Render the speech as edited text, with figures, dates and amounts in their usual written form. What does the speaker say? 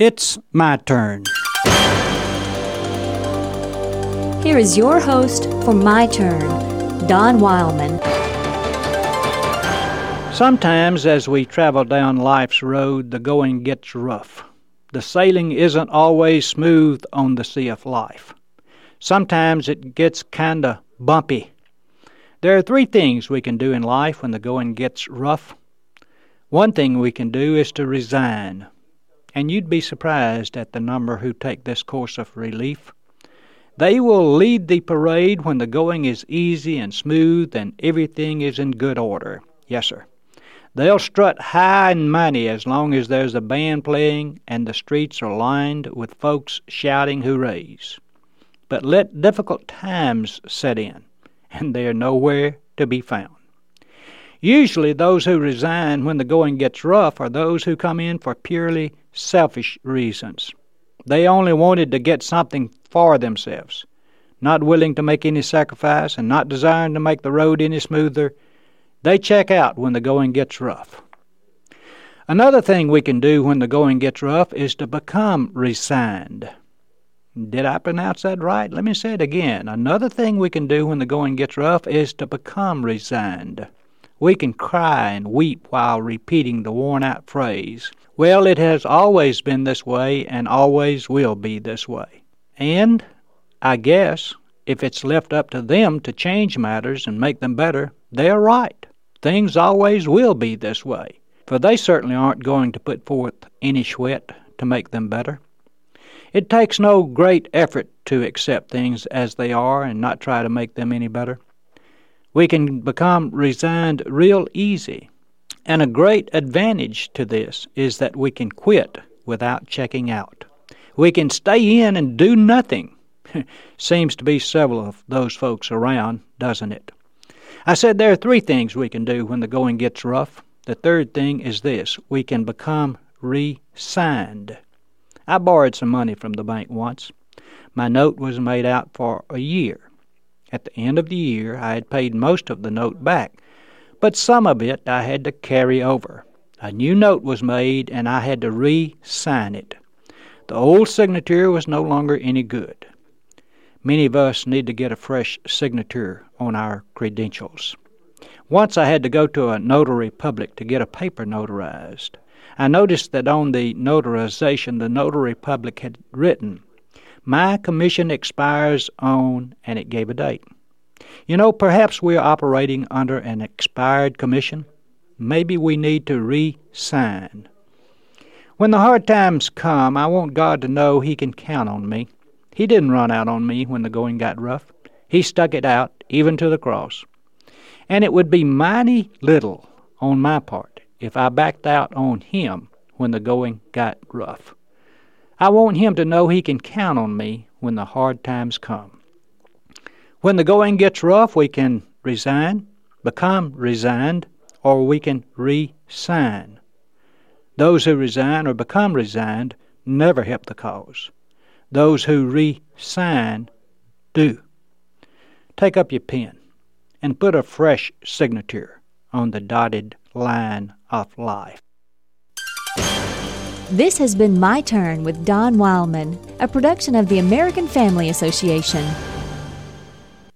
It's my turn. Here is your host for My Turn, Don Wildman. Sometimes as we travel down life's road, the going gets rough. The sailing isn't always smooth on the sea of life. Sometimes it gets kinda bumpy. There are three things we can do in life when the going gets rough. One thing we can do is to resign. And you'd be surprised at the number who take this course of relief. They will lead the parade when the going is easy and smooth and everything is in good order. Yes, sir. They'll strut high and mighty as long as there's a band playing and the streets are lined with folks shouting hoorays. But let difficult times set in, and they're nowhere to be found. Usually those who resign when the going gets rough are those who come in for purely selfish reasons. They only wanted to get something for themselves, not willing to make any sacrifice and not desiring to make the road any smoother. They check out when the going gets rough. Another thing we can do when the going gets rough is to become resigned. Did I pronounce that right? Let me say it again. Another thing we can do when the going gets rough is to become resigned. We can cry and weep while repeating the worn-out phrase, "Well, it has always been this way and always will be this way." And, I guess, if it's left up to them to change matters and make them better, they're right. Things always will be this way, for they certainly aren't going to put forth any sweat to make them better. It takes no great effort to accept things as they are and not try to make them any better. We can become resigned real easy. And a great advantage to this is that we can quit without checking out. We can stay in and do nothing. Seems to be several of those folks around, doesn't it? I said there are three things we can do when the going gets rough. The third thing is this: we can become re-signed. I borrowed some money from the bank once. My note was made out for a year. At the end of the year, I had paid most of the note back, but some of it I had to carry over. A new note was made, and I had to re-sign it. The old signature was no longer any good. Many of us need to get a fresh signature on our credentials. Once I had to go to a notary public to get a paper notarized. I noticed that on the notarization, the notary public had written, "My commission expires on," and it gave a date. You know, perhaps we're operating under an expired commission. Maybe we need to re-sign. When the hard times come, I want God to know He can count on me. He didn't run out on me when the going got rough. He stuck it out, even to the cross. And it would be mighty little on my part if I backed out on Him when the going got rough. I want Him to know He can count on me when the hard times come. When the going gets rough, we can resign, become resigned, or we can re-sign. Those who resign or become resigned never help the cause. Those who re-sign do. Take up your pen and put a fresh signature on the dotted line of life. This has been My Turn with Don Wildman, a production of the American Family Association.